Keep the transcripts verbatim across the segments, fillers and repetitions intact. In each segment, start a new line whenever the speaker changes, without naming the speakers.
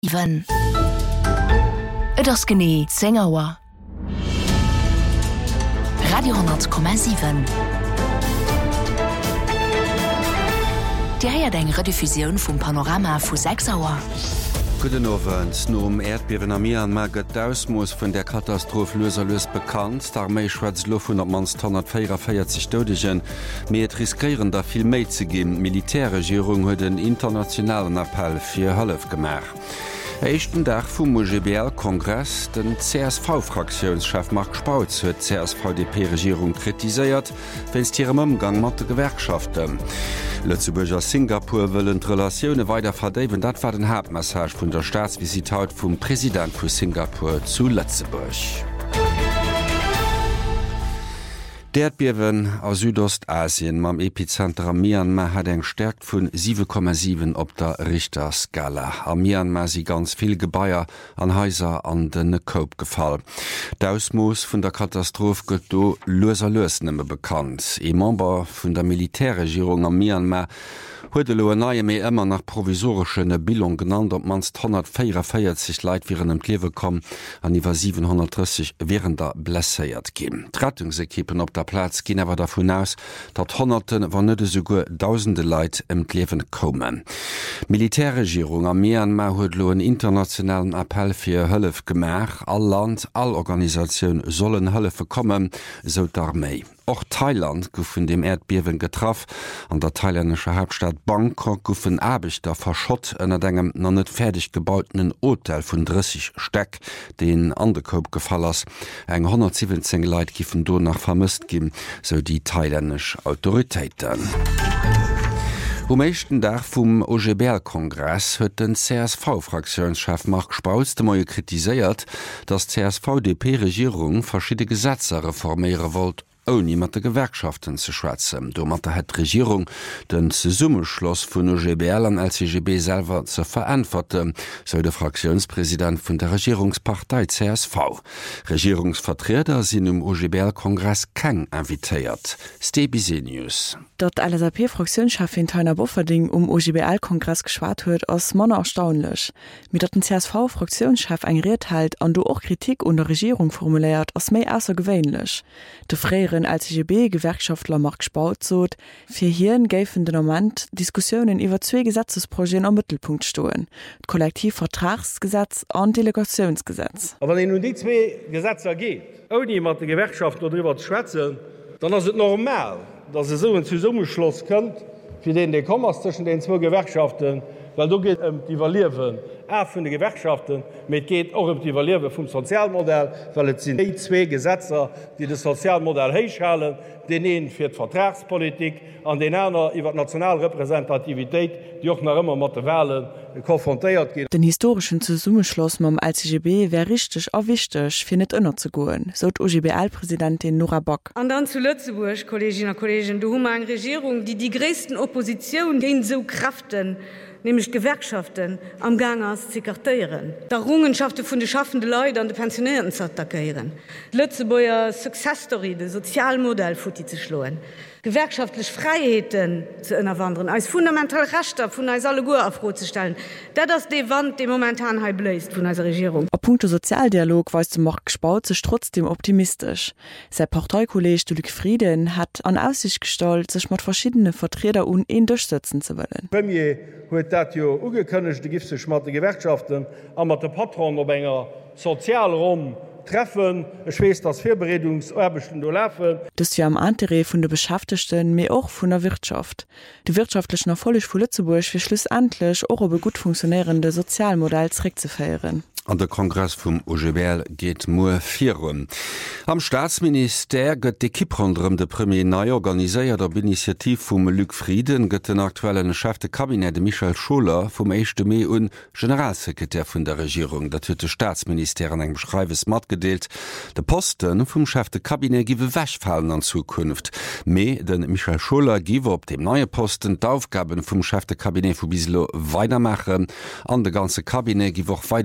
Ivan. Et ass gené Sängerwer. Radio hundert Komma sieben. Di heiert eng Rediffusioun vum Panorama vu sechs Auer.
Guten Abend. No um Erdbeben am Myanmar gëtt d'Ausmoos vun der Katastrophe loserlos bekannt. D'Armee schwätzt lo vun manst hundertvierundvierzig Todegen. Mei et riskieren da vill méi ze ginn. Militärregierung huet den internationalen Appell fir Hëllef gemach. Echten Dach vum O G B L-Kongress den C S V-Fraktionschef Mark Spautz huet C S V D P-Regierung kritiséiert, wenn's hirem Umgang mat de Gewerkschaften. Lützeburger Singapur wëllen d'Relationioune weiter verdéwen, dat war den Hauptmessage vun der Staatsvisitat vum Präsident vu Singapur zu Lützeburg. D'Erdbeben aus Südostasien mam Epizenter am Myanmar hat eng Stärk vun sieben Komma sieben op der Richterskala. Am Myanmar si ganz viel Gebäier an Häuser an den Cope gefall. D'ausmoos vun der Katastrophe gëtt do loser los nëmme bekannt. E Member vun der Militärregierung am Myanmar huet lo naie méi ëmmer nach provisorschene Bildung genannt, op manst hundertvierundvierzig Leiit viren em Klewe kom, an iwwer siebenhundertdreißig wären der blässeiert gin. Rettungsekippen op der Platz ginn awer davon aus, dat Honnerten war net sogur tausende Leiit em Klewen kommen. Militärregierung am Myanmar huet lo en internationalen Appell fir Hëllef gemach. All Land, all Organisationun sollen Hëllefe kommen, so d'Armee. Auch Thailand goufen dem Erdbeben getraff. An der thailändische Hauptstadt Bangkok goufen Abichter verschott ënner engem noch net fertig gebauten Hotel vun dreißig Steck, den an de Cope gefall ass. Eng hundertsiebzehn Leiit gifen do nach vermisst gin, so die thailändisch Autoritäten. Um echten Dach vum O G B L-Kongress huet den C S V-Fraktionschef Mark Spautz de Moie kritiséiert, dass C S V D P-Regierung verschiedene Gesetze reforméiere wollt, ohne mat de Gewerkschaften ze schwätzen. Do mat der het Regierung den ze Summeschloss vun O G B L an L C G B selber ze verantworten, so der Fraktionspräsident vun der Regierungspartei C S V. Regierungsvertreter sinn um O G B L-Kongress keng invitéiert. Stebise News.
Dat L S A P-Fraktionschefin Taina Bofferding um O G B L-Kongress geschwart huet ass Manner erstaunlech. Mit dat den C S V-Fraktionschef eng Reet halt an du och Kritik un der Regierung formuliert ass méi asser gewéinlech. De fréieren L C G B-Gewerkschaftler Mark Spautz sot, fir hien géifen den Moment Diskussionen iwwer zwee Gesetzesprojekte am Mittelpunkt stoen: Kollektivvertragsgesetz an Delegationsgesetz.
Aber wenn nun die zwei Gesetze geht, ohne jemand die Gewerkschaft darüber zu schwätzen, dann ist es normal, dass es so ein Zusammenschluss kommt, für den der Kommas zwischen den zwei Gewerkschaften, weil du geht um die Valieven auch von den Gewerkschaften, mit geht auch um die Valieven vom Sozialmodell, weil es sind die zwei Gesetze, die das Sozialmodell heischhalten, den einen für die Vertragspolitik, an den anderen über die Nationalrepräsentativität, die auch noch immer mit den Wahlen konfrontiert gehen.
Den historischen Zusammenschluss mit dem L C G B wäre richtig auch wichtig, für nicht inner zu gehen, so die O G B L-Präsidentin Nora Bock.
Und dann zu Lützeburg, Kolleginnen und Kollegen, du hast eine Regierung, die die größten Opposition gegen so Kräften, nämlich Gewerkschaften, am Gang aus zu kartieren. Die Errungenschaften von den schaffenden Leuten und den Pensionären zu attackieren. Lützeburger Success Story, das Sozialmodell futti zu schlagen. Gewerkschaftliche Freiheiten zu erwandern, als fundamentale Rechte von uns alle gut aufzustellen. Das ist die Wand, die momentan hier bläst von unserer Regierung.
Auf Punkte Sozialdialog war es zum Mark Spautz sich trotzdem optimistisch. Sein Parteikollege Luc Frieden hat an Aussicht gestellt, sich mit verschiedenen Vertretern und ihn durchsetzen zu wollen.
Premier hat das ja angekündigt, die gibt sich mit den Gewerkschaften und mit den Patronen auf einer Sozialraum treffen, ich weiß, dass Vorbereitungsarbeiten laufen.
Das ist ja am Anteil von den Beschäftigten, mehr auch von der Wirtschaft. Die wirtschaftlichen Erfolge von Lützeburg wird schlussendlich auch über gut funktionierende Sozialmodell zurückzuführen.
An der Kongress vum O G B L geht mo virun. Am Staatsminister gëtt d'Ekipp rondrem de Premier neu organiséiert op Initiativ vum Luc Frieden gëtt den aktuellen Chef de Kabinett Michael Scholer vum echte Mai un Generalsekretär vun der Regierung. Dat huet de Staatsminister an engem Schreiwes mat gedeelt. De Posten vum Chef de Kabinett giwe wächfallen an Zukunft. Mei den Michael Scholer giwe op dem neue Posten d'Aufgaben vum Chef de Kabinett vu Bislo weitermachen. An de ganze Kabinett giwe och weiter de Premier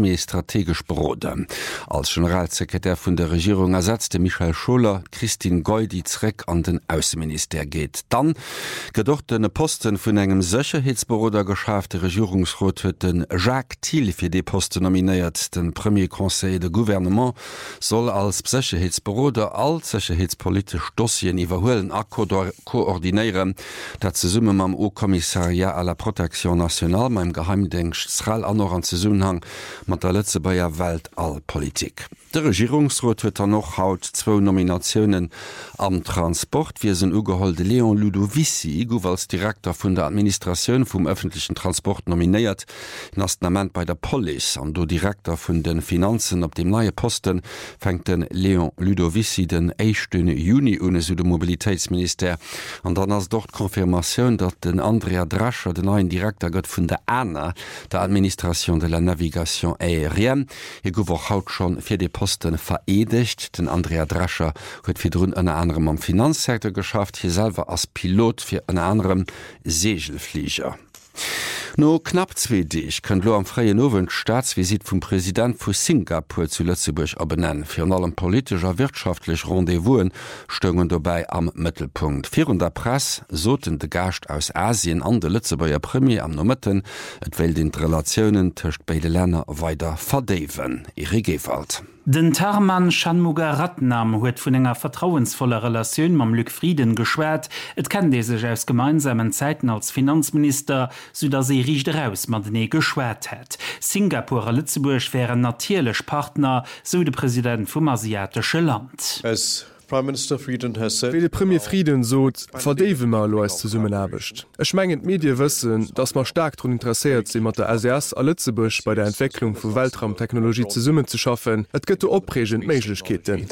méi strategisch beroden. Als Generalsekretär vun der Regierung ersetzte Michael Scholer Christine Goy die Zreck an den Außenminister geht. Dann gedochtene Posten vun engem Sicherheitsberoder geschafte Regierungsrot huet den Jacques Thiel fir de Posten nominiert. Den Premier Conseil de Gouvernement soll als Sicherheitsberoder all sicherheitspolitisch Dossien iwwerhoelen Akkorder koordinieren, dat ze summe mam O-Kommissariat à la Protection nationale meinem Geheimdienst Israel an noch an Zusammenhang mat der letzte Bayer Welt all Politik. Der Regierungsrat huet er noch haut zwo Nominationen am Transport wie se ugeholde Leon Ludovici go als Direktor vun der Administration vum öffentlichen Transport nominiert Nament bei der Poli an do Direktor vun den Finanzen op dem neue Posten fängt den Leon Ludovici den echten Juni une Südemobilitätsminister an dann as dort Konfirmation, dat den Andrea Drascher den neuen Direktor gött vun der A N A der Administration de la Navigation aérienne e gower haut schon fir de Posten veredigt. Den Andrea Drascher huet fir run an anderem am Finanzsektor geschafft, hier selber als Pilot fir an anderem Segelflieger. No knapp zwei Dich könnt lo am freien Nowen Staatsvisit vum Präsident vu Singapur zu Lützeburg abenennen. Fi allem politischer wirtschaftlich Rendezvousen stöngen dabei am Mittelpunkt. Vir der Press soten de Gast aus Asien an de Lützeburger Premier am Nomitten, et will den Relationen töcht beide Länder weiter verdeven. Ihre Gewalt.
Den Tarman Shanmugaratnam huet vun enger vertrauensvoller Relationun mam Lück Frieden geschwert, et kann de sech aus gemeinsamen Zeiten als Finanzminister Südersee richauss mat nee geschwert het. Singapurer Lützeburg wären natierlech Partner, so de Präsident vum asiatische Land.
As Wie de Premier Frieden sot verdewe mal lo als zu summen abecht. Ech mengend Medi wëssen, dats mar stark run interessiert se mat der A S A Lützeburg bei der Entwicklung vu Weltraumtechnologie zu summen zu schaffen, et gëtt opregent Meiglechkeeten.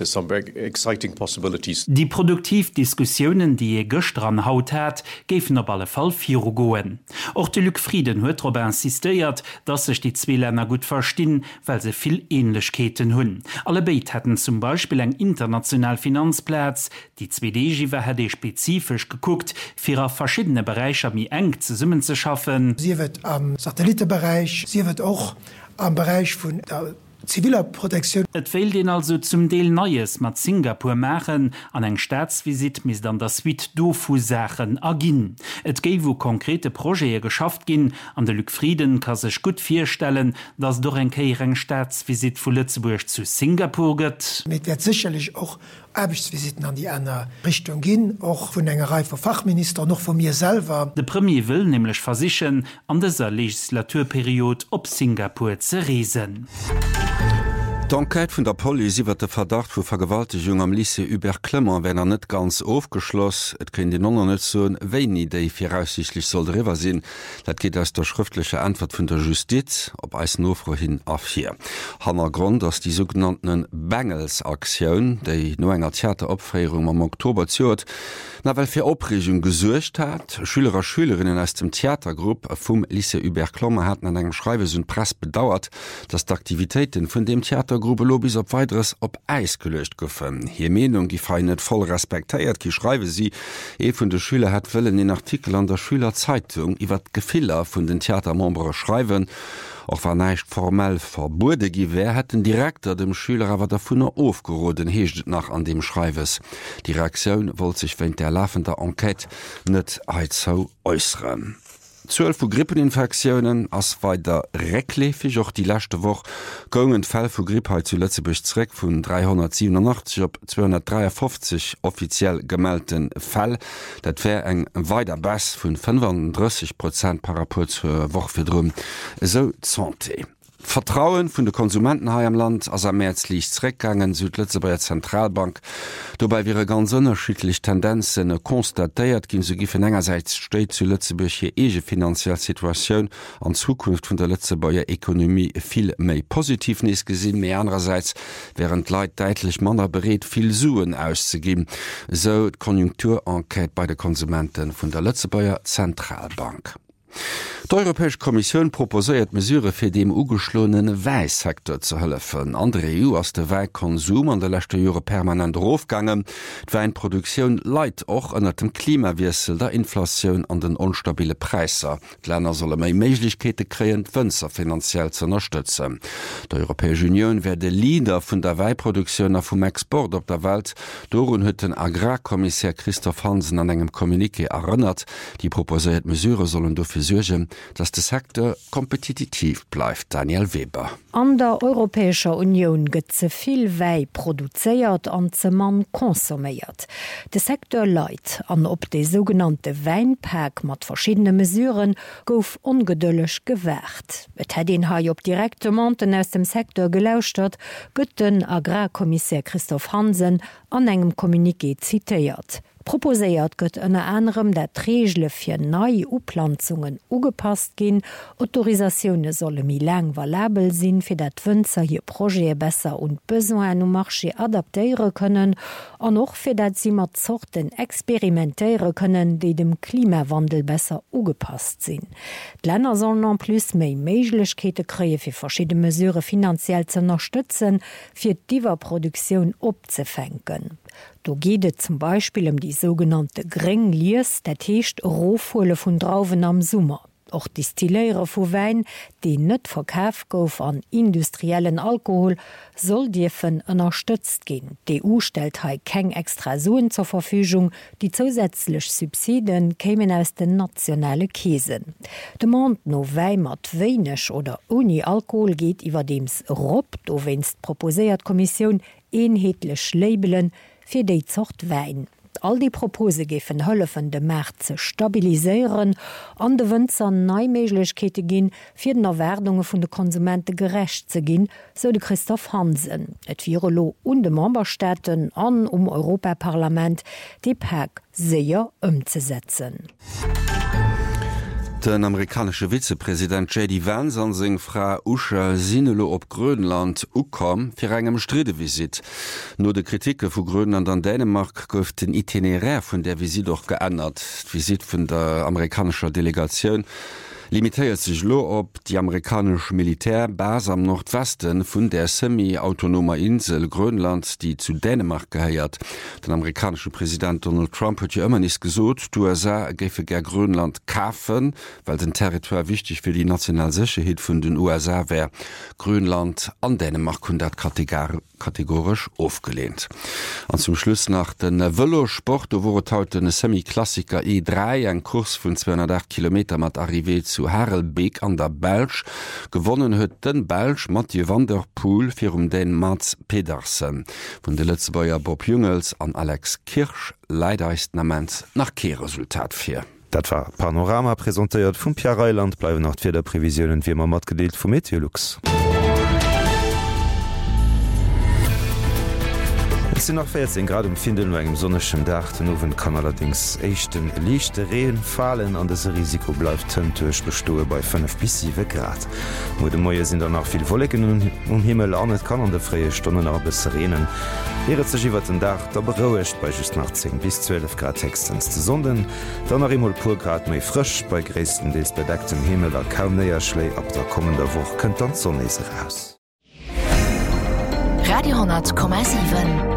Die Produktivdiskussionen, die e gëcht an Haut hat, géfen op alle Fall vir goen. Och de Lück Frieden huet Robert insistiert, dat sech die zwe Länder gut verstinn, weil se vill Ähnlichkeiten hunn. Alle Beit hätten zum Beispiel eng international Finanz Platz. Die zwei D G W hat spezifisch geguckt, für verschiedene Bereiche mi eng zu summen zu schaffen.
Sie wird am Satellitenbereich, sie wird auch am Bereich von der ziviler Protektion.
Et will den also zum Deel Neues mat Singapur machen, an eng Staatsvisit mis dann der Suite Dofu-Sachen agin. Et géi wo konkrete Projekte geschafft gin, an der Lück Frieden kann sech gut firstellen, dass doch en keireng Staatsvisit vu Lützeburg zu Singapur gëtt.
Mit wird sicherlich auch Arbeitsvisiten an die andere Richtung gehen, auch von einer Reihe von Fachministern, noch von mir selber.
Der Premier will nämlich versichern, an dieser Legislaturperiode ob Singapur zu reisen.
D'Enquête vun der Poli iwwer de Verdacht vu Vergewaltigung am Lycée Hubert Clement wenn er net ganz aufgeschloss. Et kën den nonner net zoun wéi déi firaussichtlich soll riwer sinn. Dat geht aus der schriftliche Antwort vun der Justiz op eis nofro hin afir. Hanner Grund ass die sogenannten Bengelsaktiun, déi no enger Theateropfréierung am Oktober zuert, na well fir Opregung gesuercht hat, Schülerer Schülerinnen aus dem Theatergrupp vum Lycée Hubert Clement hat an engem Schreiwesund Press bedauert, dass d'Aktivitäten vun dem Theater Gruppe Lobis op weiteres op Eis gelöscht goffen. Hier Menung gi fe net voll respektéiert, ki schreibe sie, e vun de Schüler hat wëllen den Artikel an der Schülerzeitung iwwer Gefehler vun den Theatermembre schreiben, auch war neicht formell verbude giwer het den Direktor dem Schüler awer der vunner aufgeroden heeschtet nach an dem Schreiwes. Die Reaktion wollt sich wenn der laufender Enquete net heizau äußeren. zwölf vu Grippeninfektionen ass weiter reckläfig och die lachte woch gongen Fall vu Grippheit zu Lützeburg zreck vun dreihundertsiebenundachtzig op zweihundertdreiundfünfzig offiziell gemeldeten Fall. Dat wär eng weiter Bass vun fünfunddreißig Prozent par rapport zur Wochfirrum so Santé. Vertrauen vun de Konsumenten ha am Land ass am März liicht zreckgangen Südletze bei der Zentralbank. Dobei wäre ganz ënnerschiedlich Tendenzen konstatéiert ginn se gifen engerseits steet zu Lützeburg hier ege finanziell Situationun an Zukunft vun der Lützebauer Ekonomie viel méi positiv nees gesinn, méi andererseits wären Leiit deitlich manner bereet viel Suen auszugeben, so d Konjunkturenquete bei de Konsumenten vun der Lützebauer Zentralbank. D'Europäesch Kommission proposéiert Mesure fir dem ugeschlonen Weissektor ze hëllefen. Andere E U ass de Weikonsum an der lechte Jore permanent Rofgangen. D'Weinproduktionioun leit och ënner dem Klimawiesel der Inflationun an den unstabile Preiser. D'Länner solle méi Méiglichkeete kreien, Wënzer finanziell ze unterstützen. Die Europäische Union werde Leader vun der Weiproduktion a vum Export op der Welt. Dorun huet den Agrarkommissär Christoph Hansen an engem Kommuniqué erinnert. Die proposiert Mesure sollen dofir sorgen, dass der Sektor kompetitiv bleibt. Daniel Weber.
An der Europäischer Union gëtt ze viel Wei produzéiert an ze man konsumiert. De Sektor leit an op de sogenannte Weinpack mat verschiedene Mesuren gouf ungedëllech gewährt. Et hat den hai op direkte Monten aus dem Sektor gelauschtert, gëtt den Agrarkommissär Christoph Hansen an engem Kommuniqué zitiert. Proposéiert gëtt ënner anderem dat Regle fir neii Uplanzungen ugepasst ginn, Autorisaioune solle mi lang valabel sinn, fir dat Wënzer hier Proje besser und Besoen um Marché adaptéiere kënnen, an och fir dat si mat Sorten experimentéiere kënnen, déi dem Klimawandel besser ugepasst sinn. D'Länner sollen an plus méi Méiglechkete kree fir verschiedene Mesureure finanziell ze unterstützen, fir d'Iwerproduktionioun opzefänken. Do geht zum Beispiel um die sogenannte Grengliers, der Techt Rohfuhle von Trauben am Sommer. Auch Distilléiere vu Wein, die net verkauf gouf an industriellen Alkohol, soll dürfen unterstützt gehen. Die E U stellt hai keng extra Suen zur Verfügung, die zusätzlich Subsidien kämen aus den nationale Käsen. De Mont no Wein mat weinisch oder ohne Alkohol geht iwwer dems Rob, do wennst proposiert Kommission einheitlich labelen fir déi Zocht Wein. All die Propose gefen hëllefen de März ze stabiliseieren, an de Wënzer Neiméiglechkete ginn, fir den Erwerdungen vun de Konsumente gerecht ze ginn, so de Christoph Hansen. Et Virolo und de Memberstäten an um Europaparlament de Pack séier ëmzesetzen.
Den amerikanische Vizepräsident J D Vance an seg Frau Usha Sinelo op Grönland ukom fir engem Stredevisit. No de Kritike vu Grönland an Dänemark gouf den Itinerär vun der Visit doch geändert. Visit vun der amerikanischer Delegation limitiert sich lo op die amerikanische Militärbas am Nordwesten vun der semi-autonomer Insel Grönland, die zu Dänemark geheiert. Den amerikanische Präsident Donald Trump hat ja immer nicht gesot, du er sah gefe ger Grönland kafen, weil den Territoire wichtig für die Nationalsicherheit vun den U S A wär. Grönland an Dänemark hun dat kategorisch aufgelehnt. An zum Schluss nach den Velosport, da wurde heute den Semi-Klassiker E drei, ein Kurs von zweihundertacht Kilometer mat Arrivé zu Harelbeek an der Belsch. Gewonnen huet den Belsch Mathieu van der Poel fir um den Mats Pedersen. Von de Letzebauer Bob Jungels an Alex Kirsch leider ist namens nach Kehrresultat fir.
Dat war Panorama präsentiert vum Pierre Reiland, bleiwen nach fir der Prävisionen wie man mat gedeelt vum Meteorlux. sind noch vierzehn Grad um finden engem sonneschen Dach den Owen kann allerdings echten lichte Reen fallen an das Risiko bleibt töntuch bestohe bei fünf bis sieben Grad. Mo de Moie sind dann noch viel Wolken um Himmel anet kann an der freie Stunden a bis Reenen. Ehre sich iwwer den Dach da berouecht bei just nach zehn bis zwölf Grad Textens zu sonden, dann nach immer pur Grad méi frisch bei gräessten des bedecktem Himmel a kaum näher schlei ab der kommender Woche könnt dann Sonne raus.
Radio hundert Komma sieben.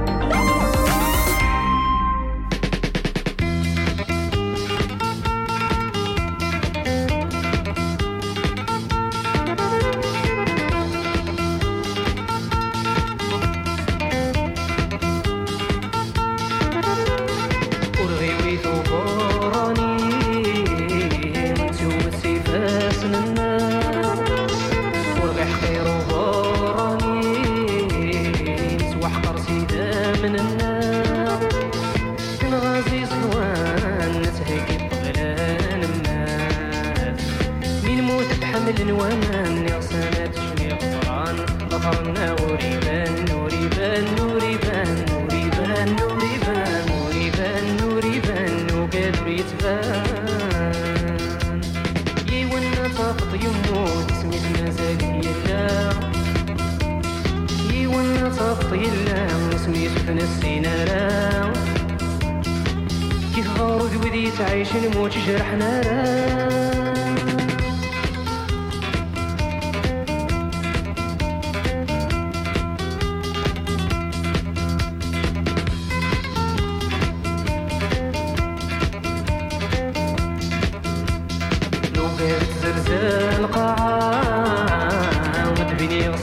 كيف غارد ودي تعيش نموت جرحنا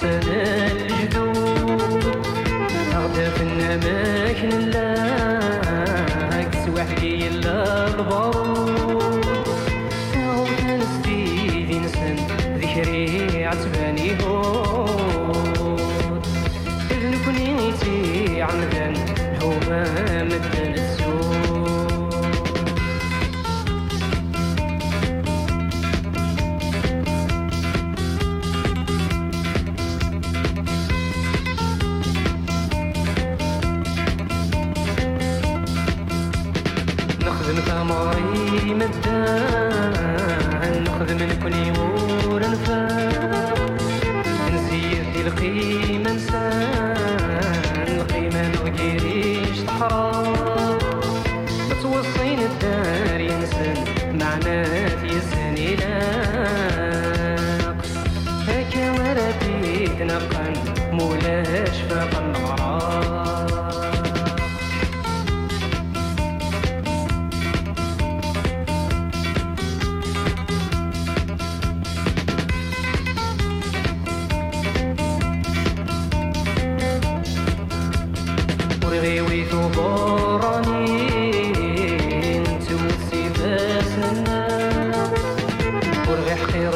سنة الجدود أغدف النماكن لاك سوحكي إلا البارود أو تنستي نسن ذكري عتباني هود إذن كنيتي عمدا هو مدن السود تماري مدان نخذ من كل ور نفاق نسير دي القيمة نسان القيمة نغيريش تحرار بتوصين الدار ينسن معنات يسن إلاق هكا مرتي تنقن مولاش فاق النهار غيوي ثبورانين توسي باسنا ورغي حقير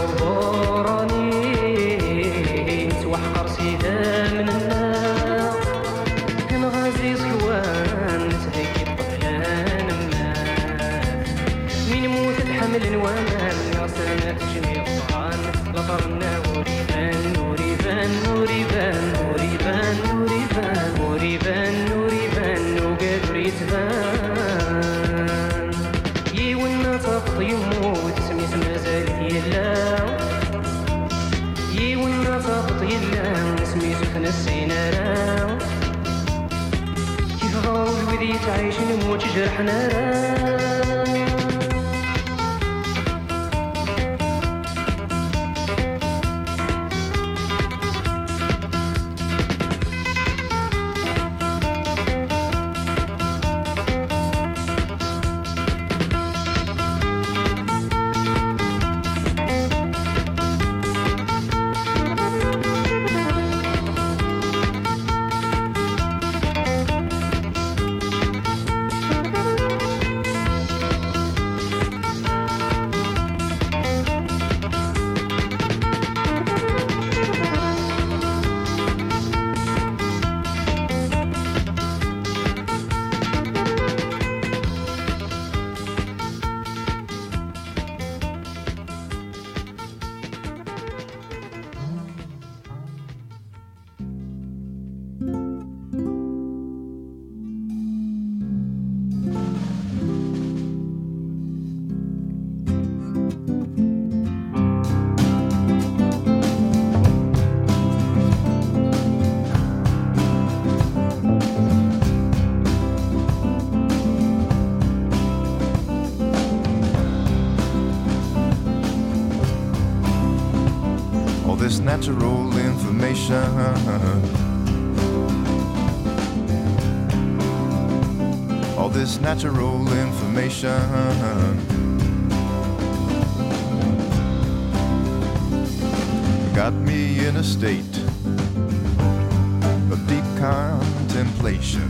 بورانين توحقر سيدا من النار كان غازي سكوان تهيكي بطلان الناس مين موت تحمل الوان ناصرنا تجميع الطعان لطرنا وريبان وريبان وريبان وريبان وريبان وريبان تبان يونا تفض يموت سميت مازال يلا يونا تفض يلا سميت فنسينا راه كيف غاول وذي تعيش نموت جرحنا راه
this natural information all this natural information got me in a state of deep contemplation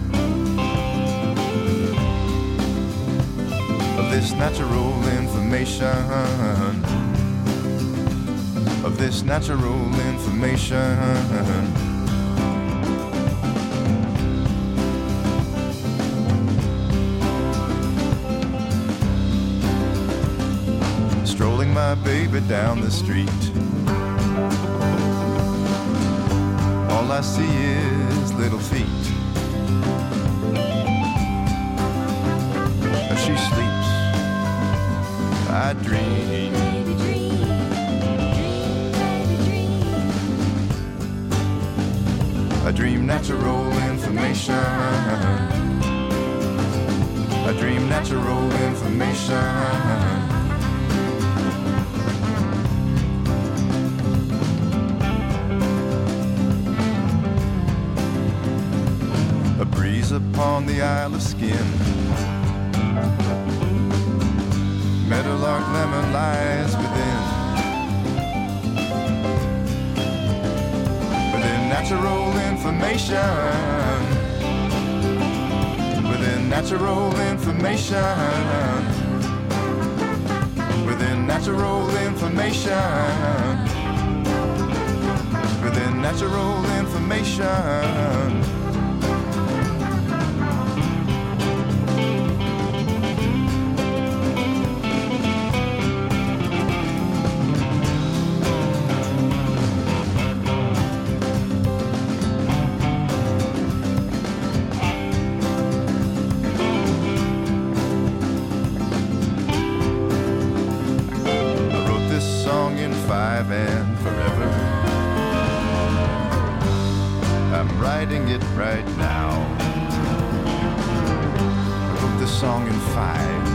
of this natural information of this natural information strolling my baby down the street all I see is little feet as she sleeps I dream I dream natural information I dream natural information a breeze upon the Isle of Skin Meadowlark lemon lies within natural information within natural information within natural information within natural information five and forever I'm writing it right now I wrote this song in five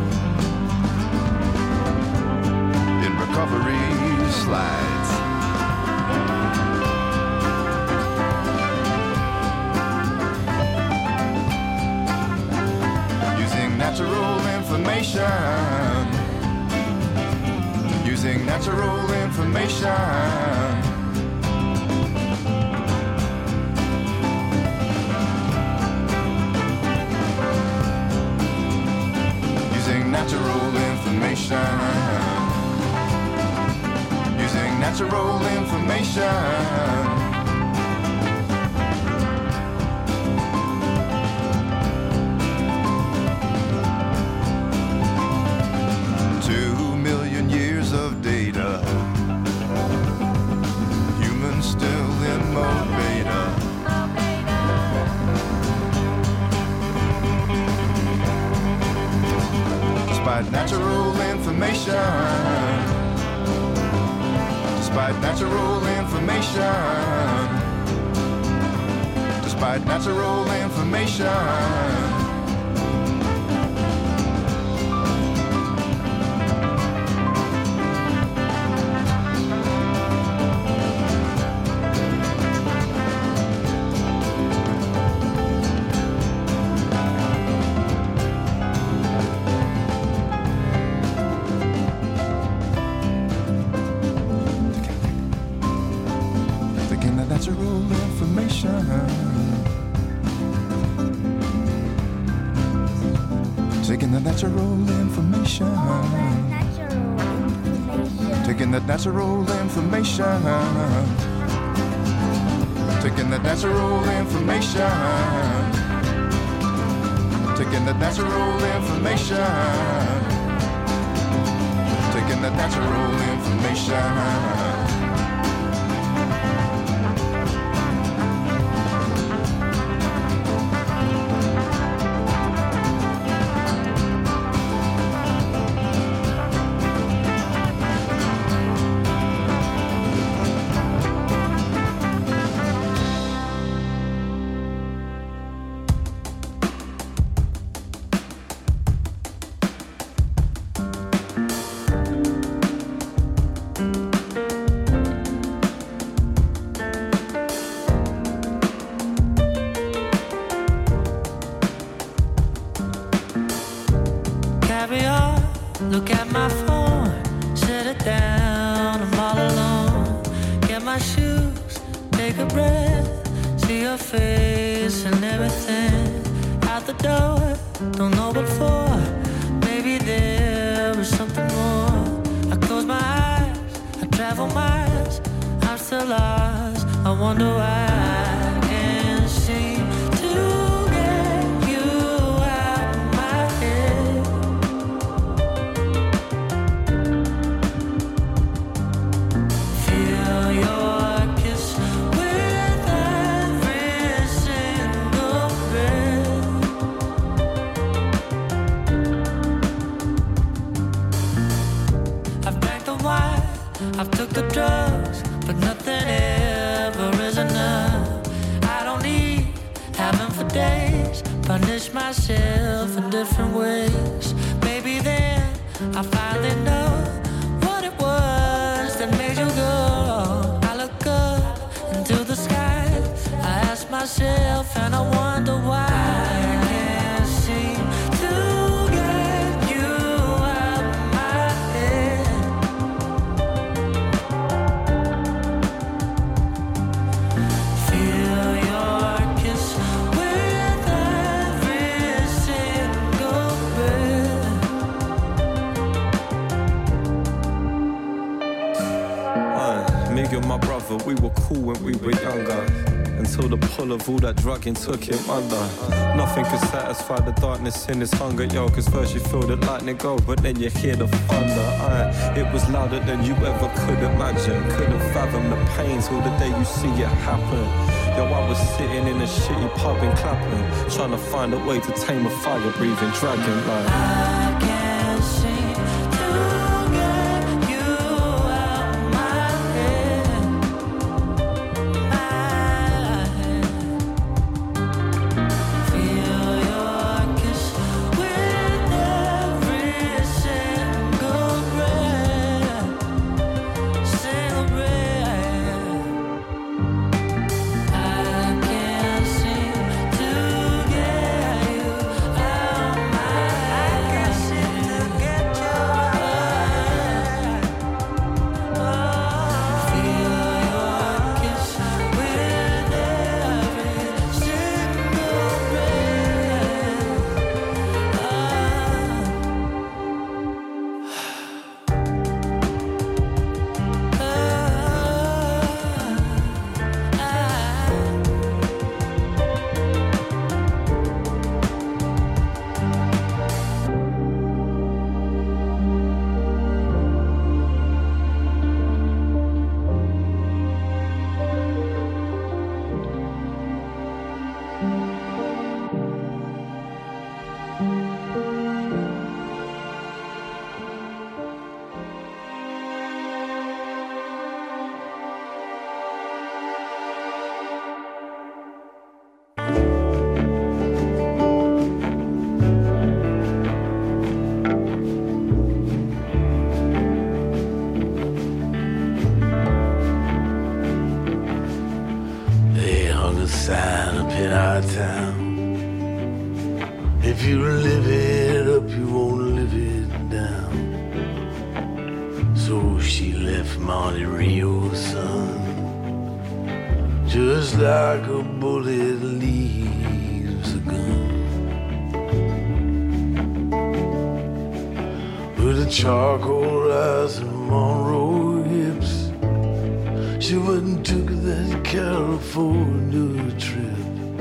in recovery slides using natural information using natural information using natural information using natural information of data humans still in mode beta despite natural information despite natural information despite natural information taking the natural information taking the natural information taking the natural information taking the natural information taking the natural information
Look at my phone, set it down, I'm all alone. Get my shoes, take a breath, see your face and everything. Out the door, don't know what for. Maybe there was something more. I close my eyes, I travel miles, I'm still lost. I wonder why I can't see. I've took the drugs, but nothing ever is enough. I don't need heaven for days, punish myself in different ways. Maybe then I finally know what it was that made you go. I look up into the sky, I ask myself and I wonder why I can't see to get you out of my head.
together, we were cool when we were younger. Until the pull of all that drugging took him under. Nothing could satisfy the darkness in his hunger, yo. Cause first you feel the lightning go, but then you hear the thunder. uh, It was louder than you ever could imagine. Couldn't fathom the pain till the day you see it happen. Yo, I was sitting in a shitty pub and clapping, trying to find a way to tame a fire-breathing dragon like I can't see.
If you live it up, you won't live it down. So she left Monte Rio's son, just like a bullet leaves a gun. With a charcoal eyes and Monroe hips, she went and took that California trip.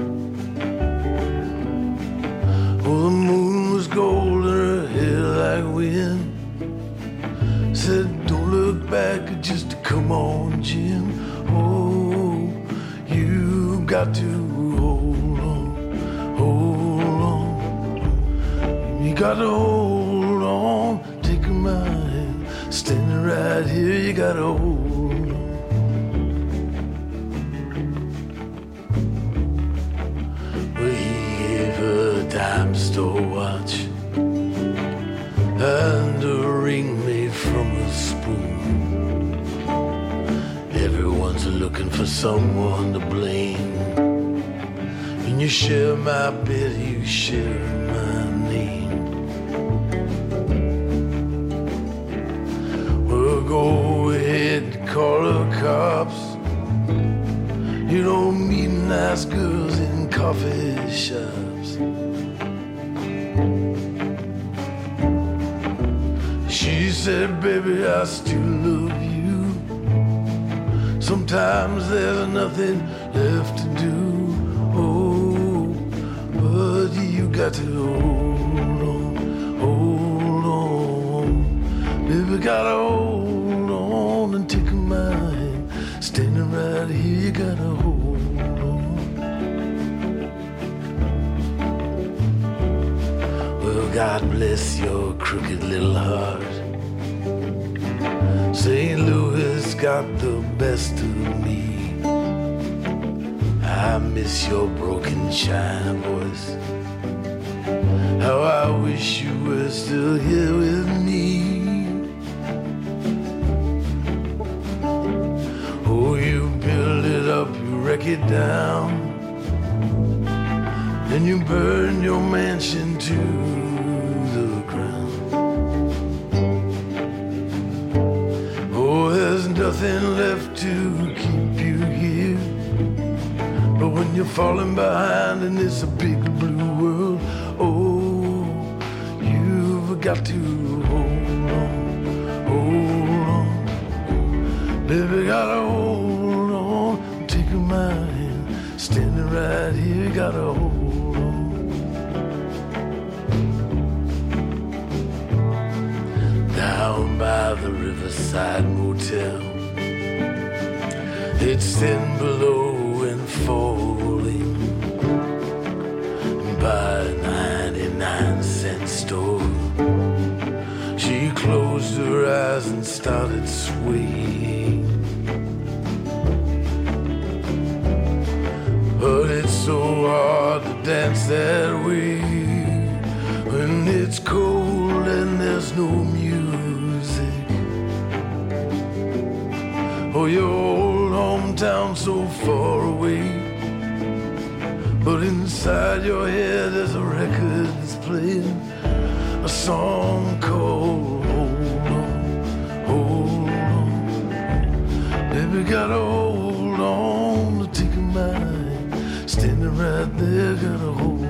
Oh, the moon was gold and her hair like wind. Said, don't look back, just come on, Jim. Oh, you got to hold on, hold on. You got to hold on, take my hand, standing right here, you got to hold on. Dime store watch and a ring made from a spoon. Everyone's looking for someone to blame. When you share my bed, you share my name. Well, go ahead, call the cops. You don't meet nice girls in coffee shops. She said, baby, I still love you. Sometimes there's nothing left to do. Oh, but you got to hold on, hold on. Baby, gotta hold on and take my hand. Standing right here, you gotta hold on. Well, God bless your crooked little heart. Saint Louis got the best of me. I miss your broken China voice. How I wish you were still here with me. Oh, you build it up, you wreck it down, then you burn your mansion to the ground. Oh, there's nothing left to keep you here. But when you're falling behind in this big blue world, oh, you've got to hold on, hold on. Baby, gotta hold right here, you gotta hold on. Down by the Riverside Motel, it's thin below and falling by a ninety-nine cent store. She closed her eyes and started swaying, but it's so hard to dance that way when it's cold and there's no music. Oh, your old hometown so far away, but inside your head there's a record that's playing a song called Hold On, Hold On. Baby, gotta hold on to take a mind, standing right there, gotta hold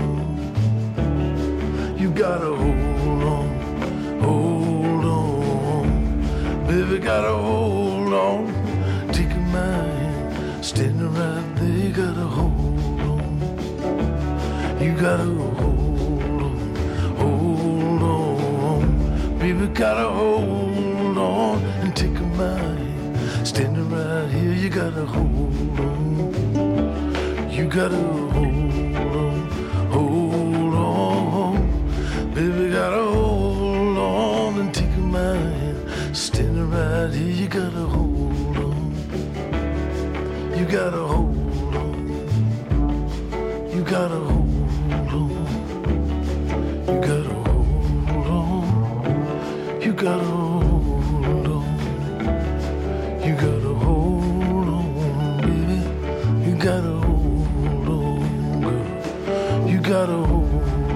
on. You gotta hold on, hold on. Baby, gotta hold on, take a mind, standing right there, gotta hold on. You gotta hold on, hold on. Baby, gotta hold on and take a mind, standing right here, you gotta hold on. You gotta hold on, hold on. Baby, gotta hold on and take a mind, standing right here, you gotta hold on. You gotta hold on. You gotta hold on. You gotta hold on. You gotta hold on. You gotta hold on, baby. You gotta hold on, girl. You gotta hold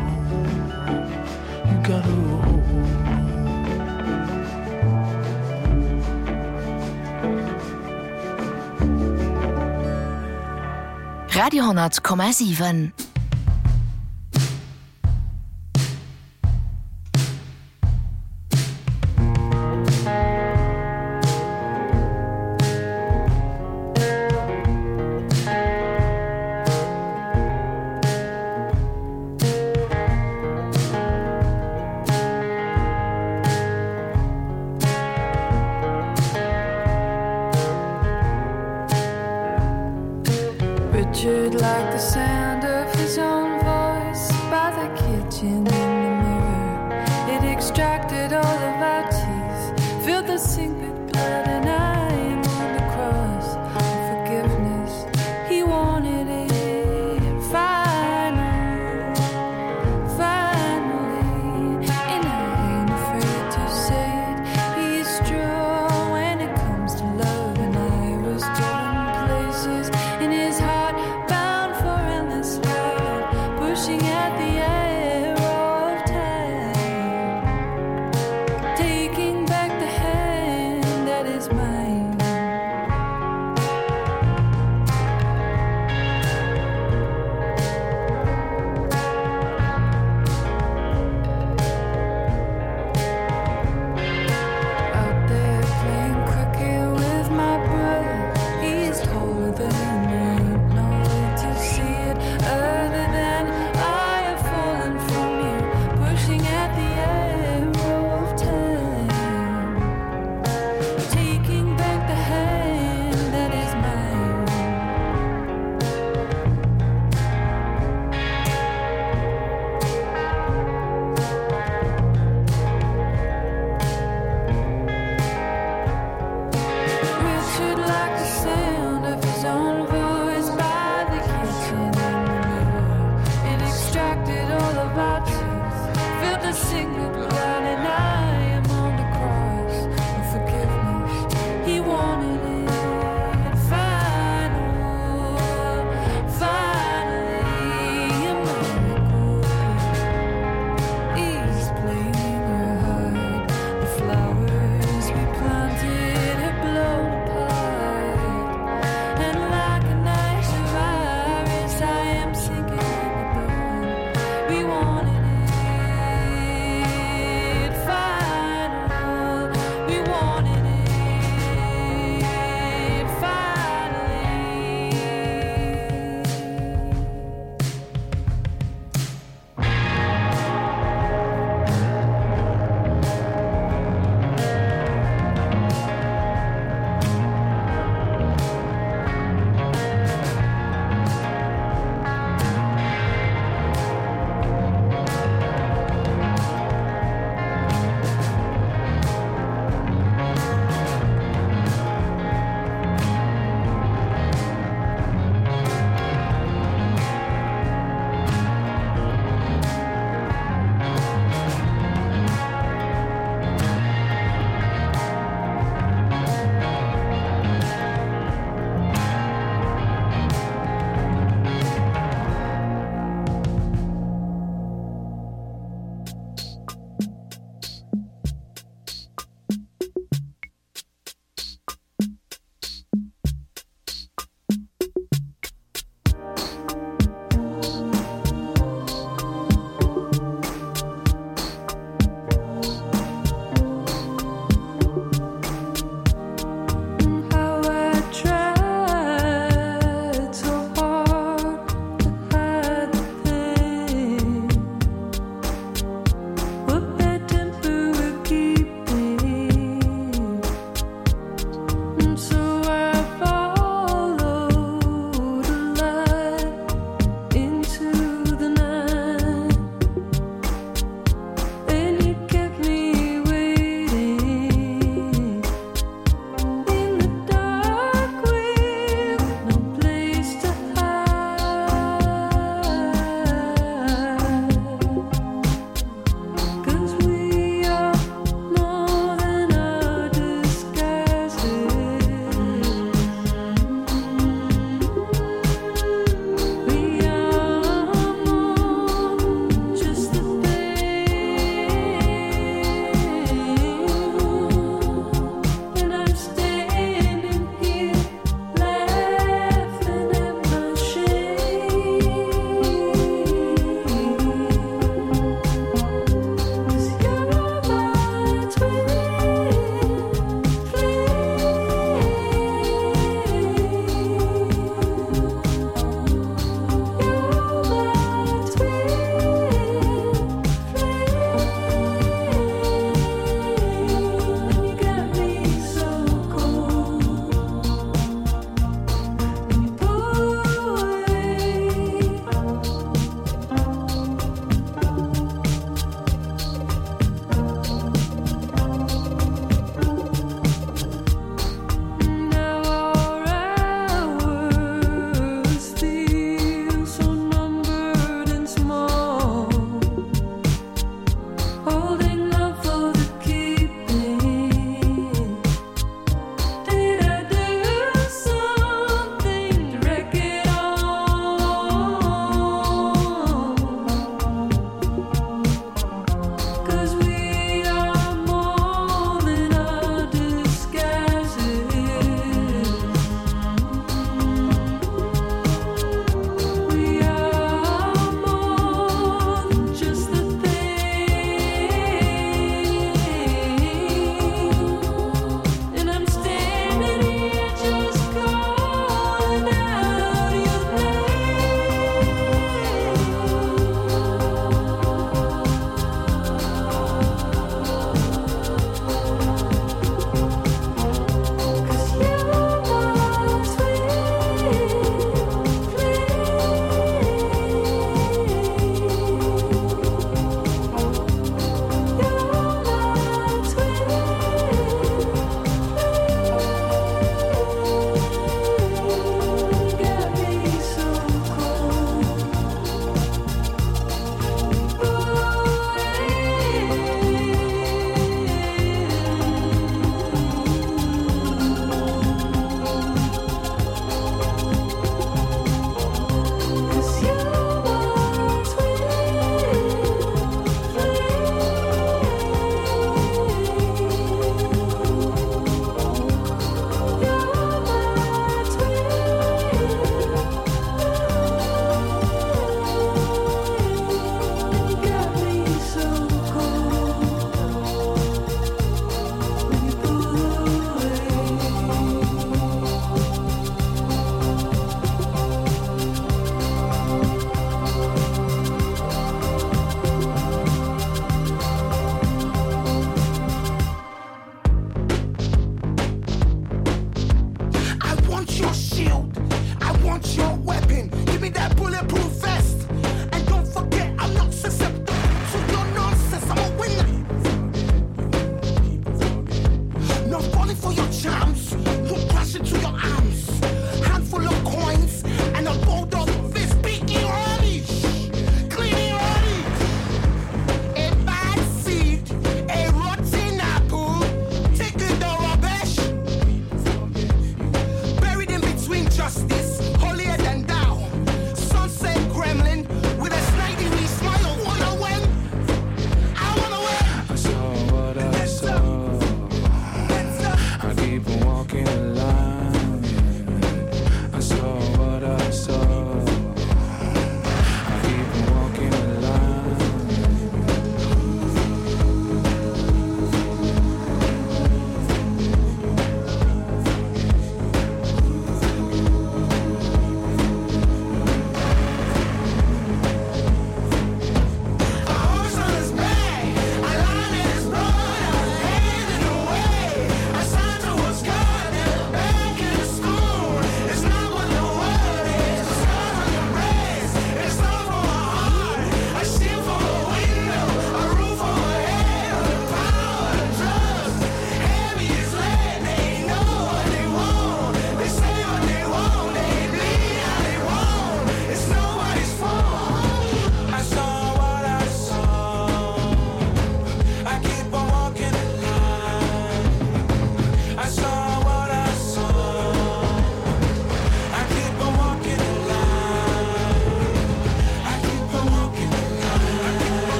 on. You gotta hold on.
Radio honderd komma sieben.
Richard liked the sound of his own voice by the kitchen in the mirror. It extracted all of our teeth, filled the sink with blood, and I am on the cross of forgiveness. He wanted it finally, finally, and I ain't afraid to say it. He is strong when it comes to love, and I was stolen places in his heart, bound for endless love, pushing at the arrow.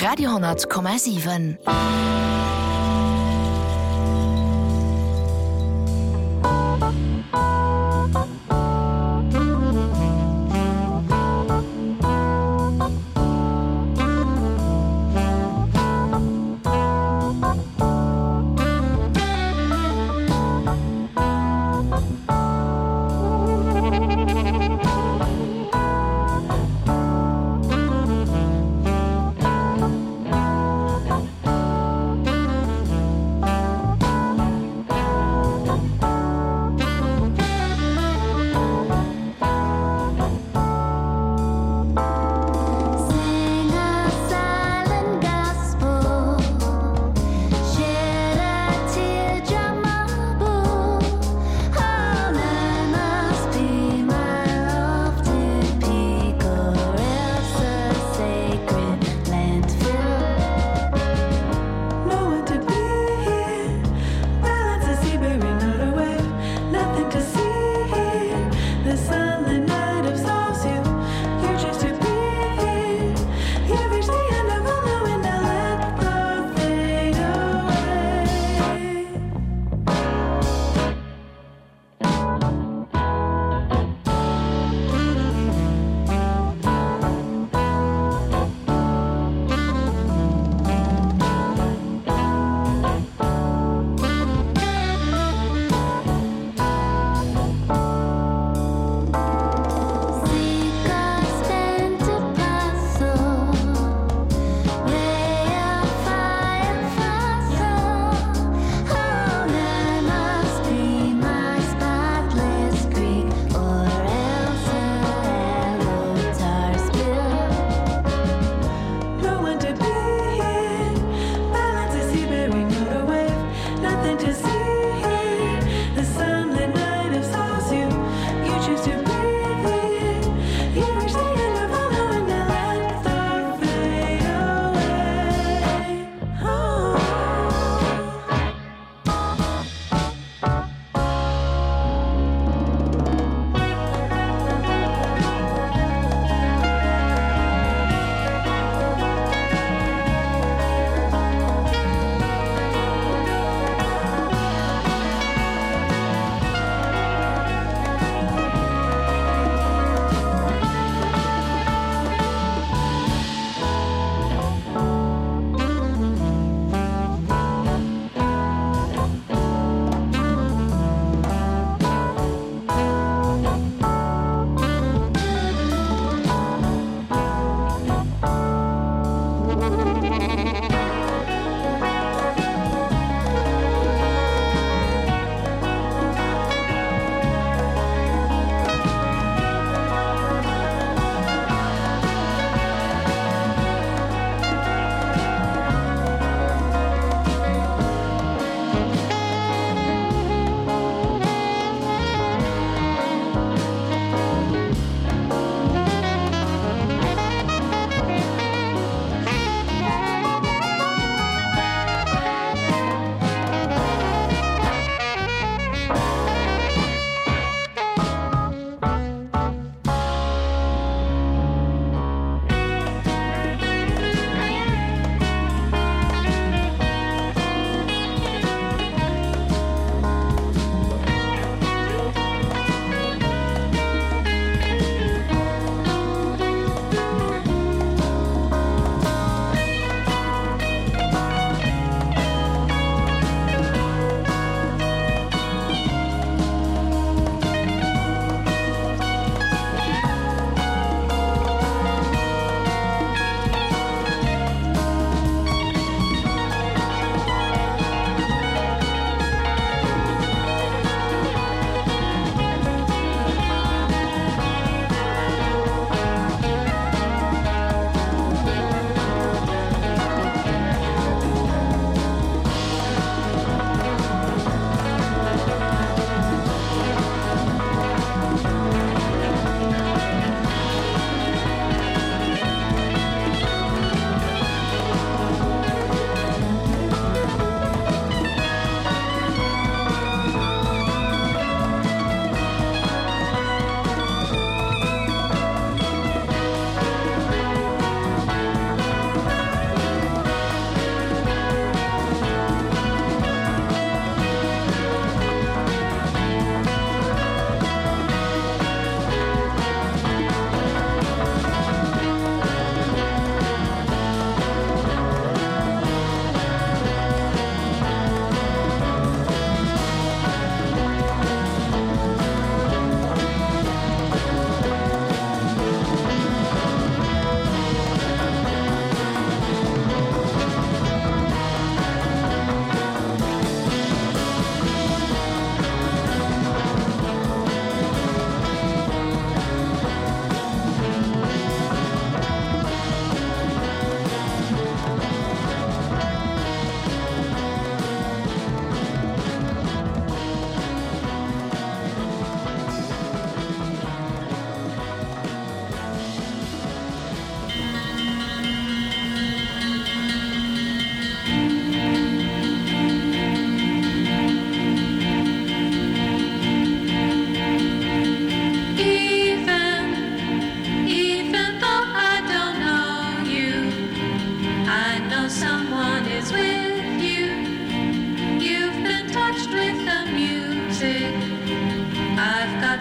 Radio hundert Komma sieben.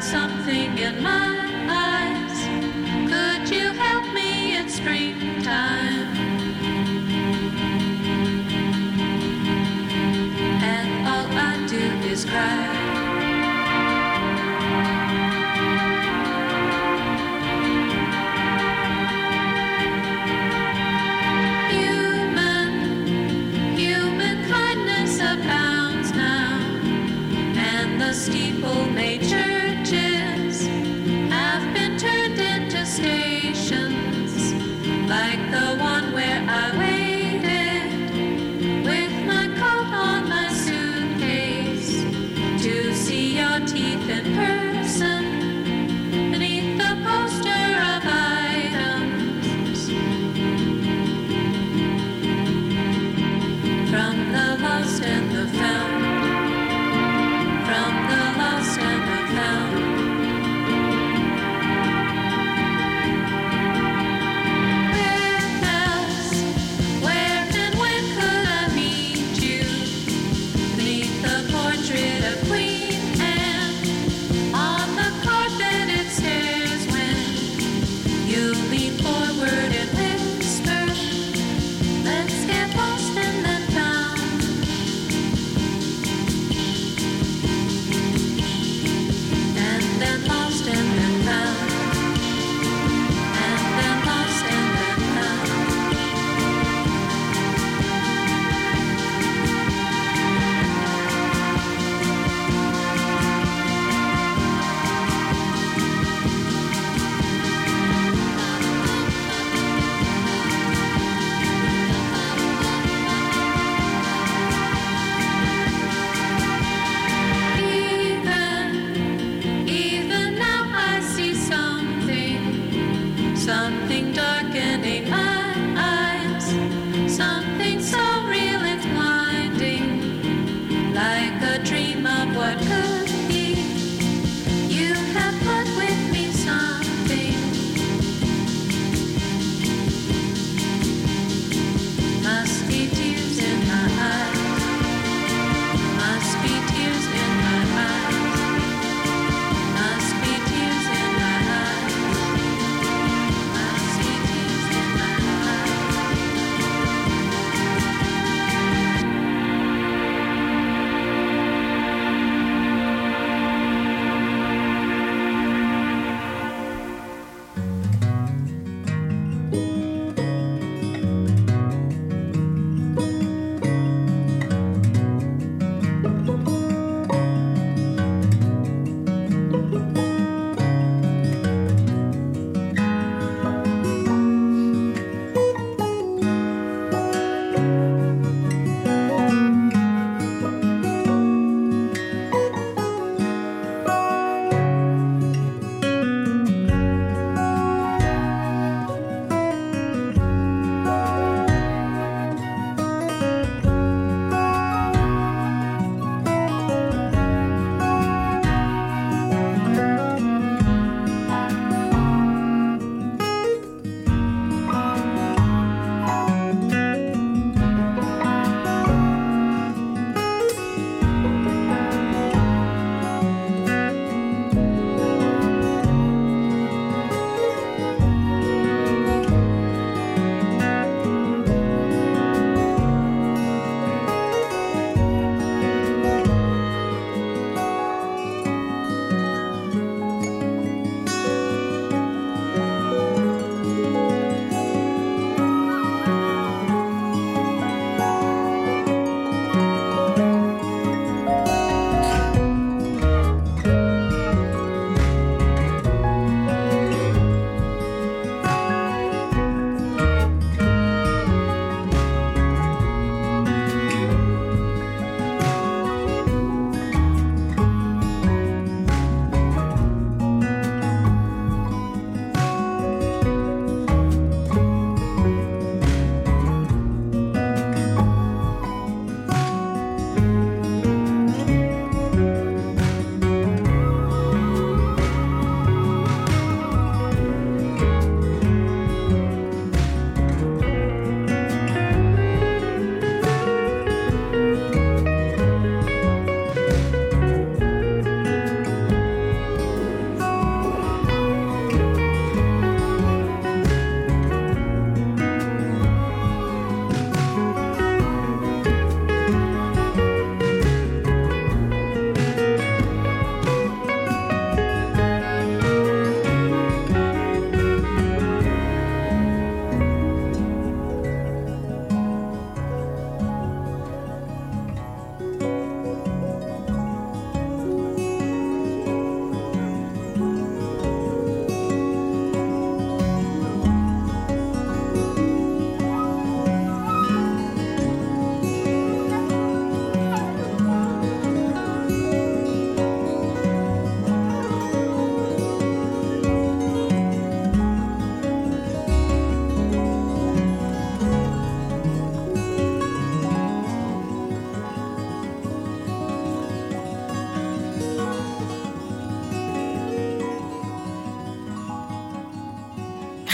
something in my eyes. Could you help me? It's springtime. And all I do is cry. Steeple made churches have been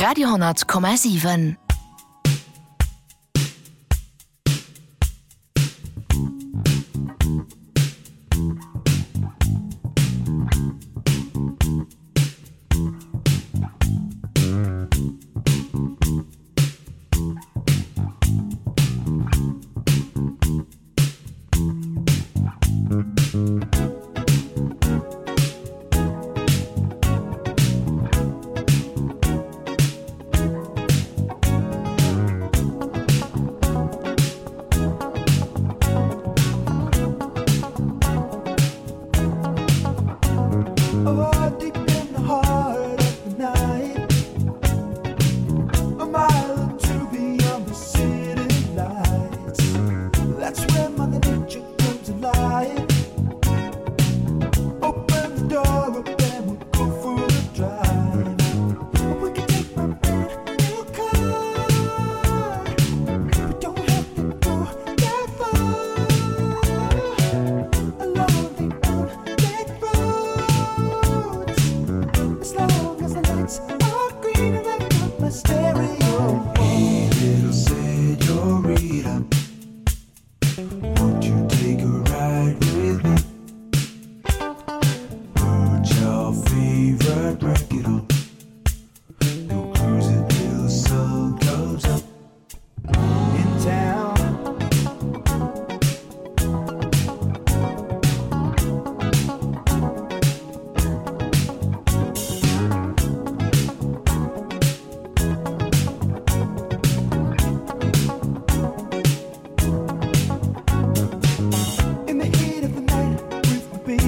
Radio hundert Komma sieben.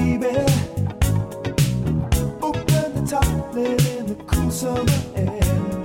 Open the top, let in the cool summer air.